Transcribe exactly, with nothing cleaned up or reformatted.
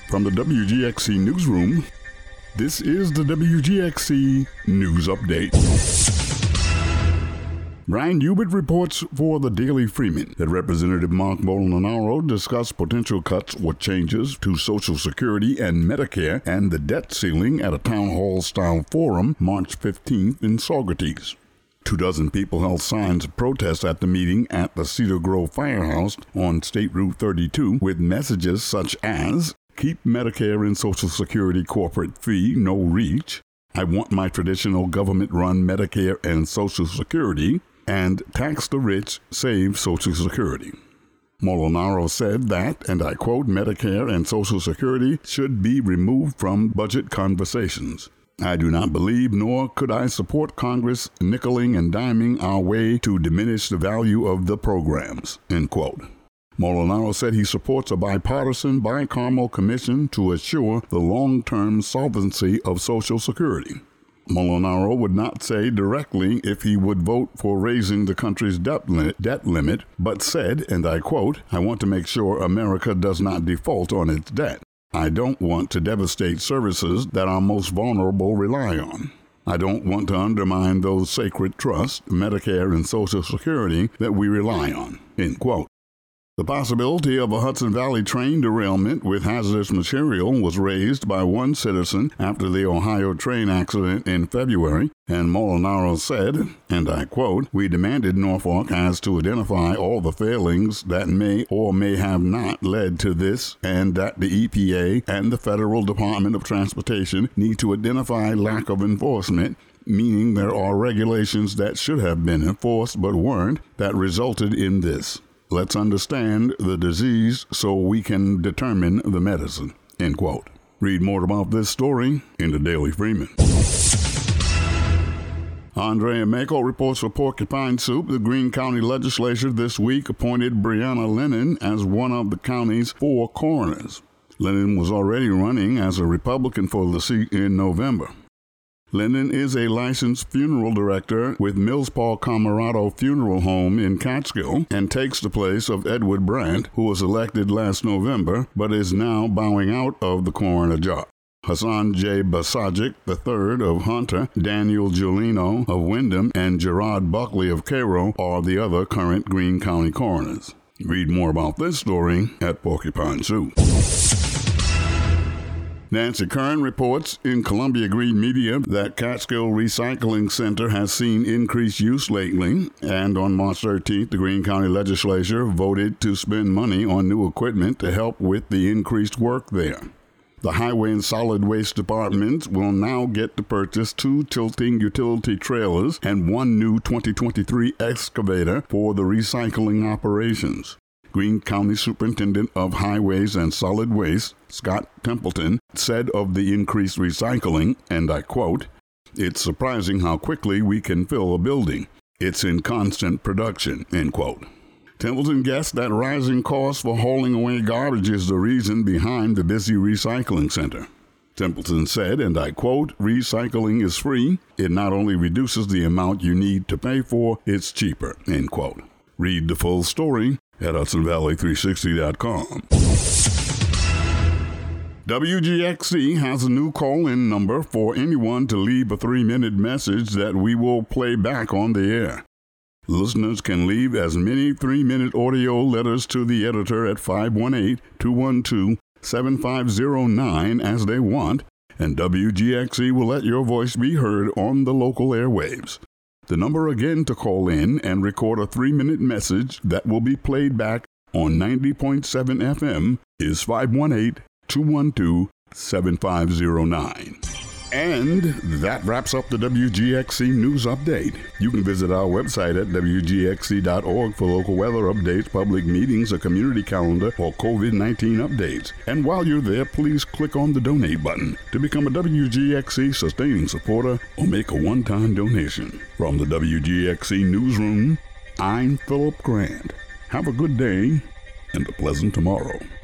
From the W G X C Newsroom, this is the W G X C News Update. Brian Hubert reports for the Daily Freeman that Representative Mark Molinaro discussed potential cuts or changes to Social Security and Medicare and the debt ceiling at a town hall-style forum March fifteenth in Saugerties. Two dozen people held signs of protest at the meeting at the Cedar Grove Firehouse on State Route thirty-two with messages such as, "Keep Medicare and Social Security corporate fee no reach," "I want my traditional government-run Medicare and Social Security," and "Tax the rich, save Social Security." Molinaro said that, and I quote, "Medicare and Social Security should be removed from budget conversations. I do not believe, nor could I support Congress nickeling and diming our way to diminish the value of the programs," end quote. Molinaro said he supports a bipartisan bicameral commission to assure the long-term solvency of Social Security. Molinaro would not say directly if he would vote for raising the country's debt limit, debt limit, but said, and I quote, "I want to make sure America does not default on its debt. I don't want to devastate services that our most vulnerable rely on. I don't want to undermine those sacred trusts, Medicare and Social Security, that we rely on," end quote. The possibility of a Hudson Valley train derailment with hazardous material was raised by one citizen after the Ohio train accident in February, and Molinaro said, and I quote, "We demanded Norfolk as to identify all the failings that may or may have not led to this, and that the E P A and the Federal Department of Transportation need to identify lack of enforcement, meaning there are regulations that should have been enforced but weren't, that resulted in this. Let's understand the disease so we can determine the medicine," end quote. Read more about this story in the Daily Freeman. Andrea Mako reports for Porcupine Soup. The Greene County Legislature this week appointed Brianna Lennon as one of the county's four coroners. Lennon was already running as a Republican for the seat in November. Lennon is a licensed funeral director with Millspaw Camerado Funeral Home in Catskill and takes the place of Edward Brandt, who was elected last November but is now bowing out of the coroner job. Hassan J. Basajic the third of Hunter, Daniel Giulino of Windham, and Gerard Buckley of Cairo are the other current Greene County coroners. Read more about this story at Porcupine Soup. Nancy Kern reports in Columbia Green Media that Catskill Recycling Center has seen increased use lately, and on March thirteenth, the Greene County Legislature voted to spend money on new equipment to help with the increased work there. The Highway and Solid Waste Departments will now get to purchase two tilting utility trailers and one new twenty twenty-three excavator for the recycling operations. Greene County Superintendent of Highways and Solid Waste, Scott Templeton, said of the increased recycling, and I quote, "It's surprising how quickly we can fill a building. It's in constant production," end quote. Templeton guessed that rising costs for hauling away garbage is the reason behind the busy recycling center. Templeton said, and I quote, "Recycling is free. It not only reduces the amount you need to pay for, it's cheaper," end quote. Read the full story at Hudson Valley three sixty dot com. W G X C has a new call-in number for anyone to leave a three-minute message that we will play back on the air. Listeners can leave as many three-minute audio letters to the editor at five one eight, two one two, seven five zero nine as they want, and W G X C will let your voice be heard on the local airwaves. The number again to call in and record a three-minute message that will be played back on ninety point seven F M is five one eight, two one two, seven five zero nine. And that wraps up the W G X C News Update. You can visit our website at W G X C dot org for local weather updates, public meetings, a community calendar, or COVID nineteen updates. And while you're there, please click on the donate button to become a W G X C sustaining supporter or make a one-time donation. From the W G X C Newsroom, I'm Philip Grant. Have a good day and a pleasant tomorrow.